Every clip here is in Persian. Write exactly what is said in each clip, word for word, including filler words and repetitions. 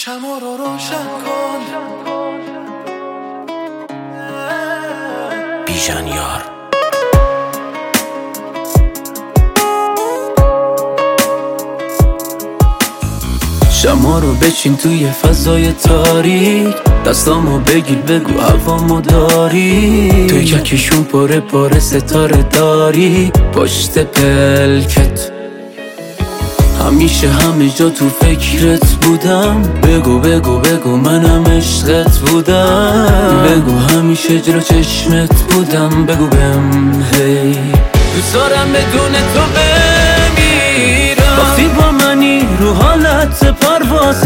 شمع رو روشن کن بیژن یار. شمع رو بچین توی فضای تاریک، دستامو بگیر بگو هوامو داری، توی ککشون پاره پاره ستاره داری پشت پلکت. همیشه همه جا تو فکرت بودم، بگو بگو بگو منم عشقت بودم، بگو همیشه جلو چشمت بودم، بگو بهم هی دوست دارم بدون تو بمیرم. وقتی با منی رو حالت پرواز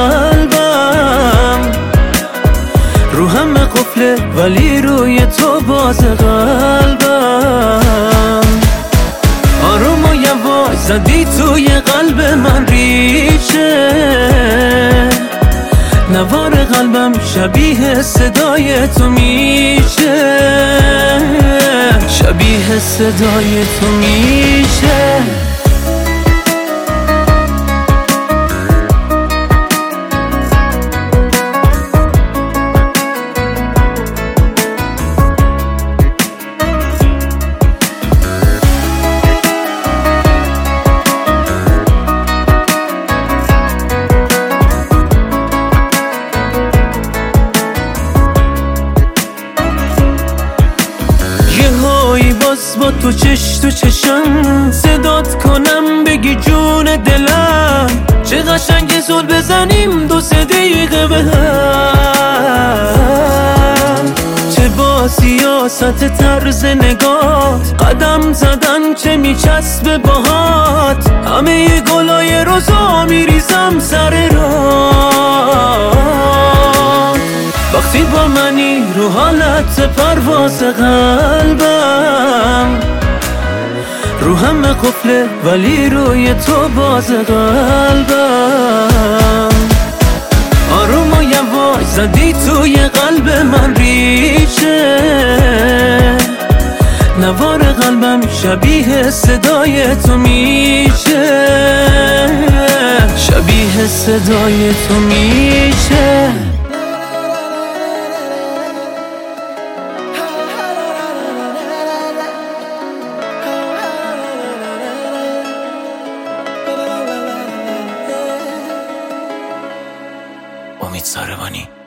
قلبم، رو همه قفله ولی روی تو باز قلبم. آروم و یواش زدی توی قلب من ریشه، نوار قلبم شبیه صدای تو میشه، شبیه صدای تو میشه. باز با تو چش تو چشم صدات کنم، بگی جون دلم چه قشنگ زل بزنیم دو سه دقیقه به هم، چه با سیاست طرز نگات قدم زدن چه میچسبه باهات، همه گلای روزا میریزم سر راه. وقتی با منی رو حالت پرواز قلبم، رو همه قفله ولی روی تو باز قلبم. آروم و یواش زدی توی قلب من ریشه، نوار قلبم شبیه صدای تو میشه، شبیه صدای تو میشه. امید ساروانی.